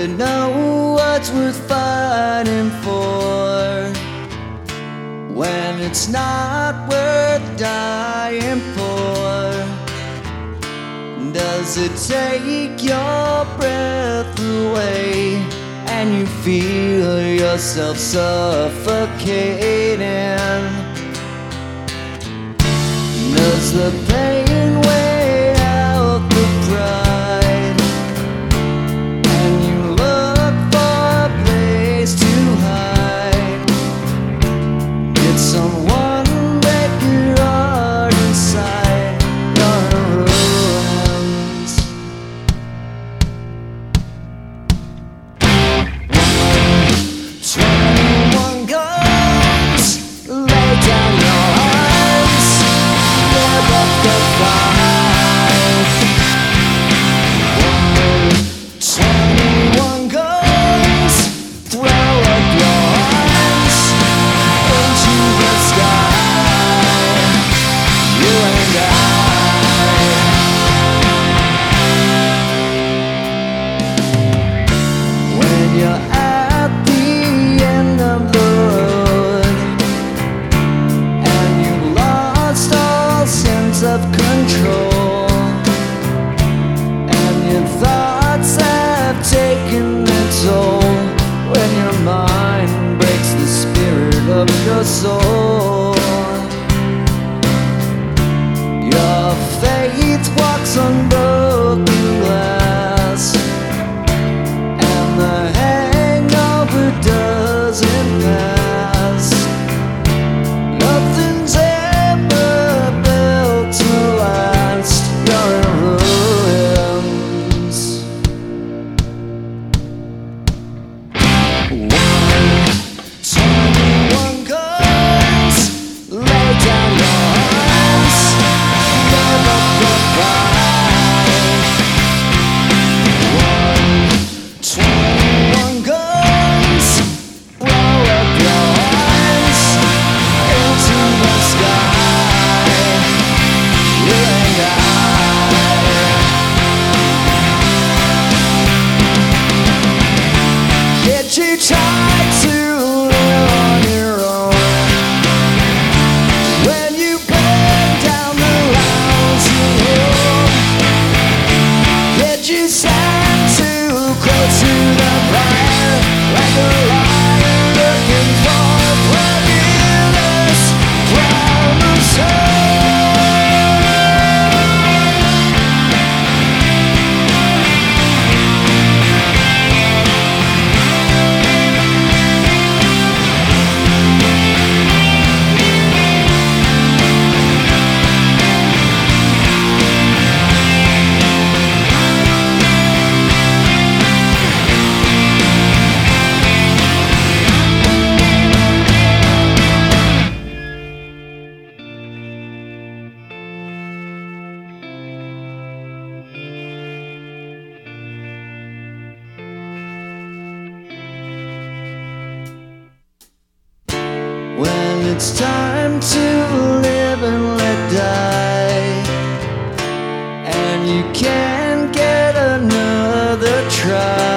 you know what's worth fighting for when it's not worth dying for? Does it take your breath away and you feel yourself suffocating? Does the pain weigh out the pride and you look for a place to hide? Did someone break your heart inside your ruins? 21 guns, lay down your arms, give up the fight. 21 guns, throw up your arms into the sky. You and I. When you're at the end of the road and you lost all sense of control and your thoughts have taken their toll, when your mind breaks the spirit of your soul, your faith walks on broken glass and the hangover doesn't pass. Nothing's ever built to last. You're in ruins. 21 guns, lay down your arms, give up the fight. 21 guns, roll up your arms into the sky. You and I. Get you tied to live on your own when you burn down the lousy home. Get you sand too close to the fire, like a lion looking for forgiveness from the soul. When it's time to live and let die, and you can't get another try,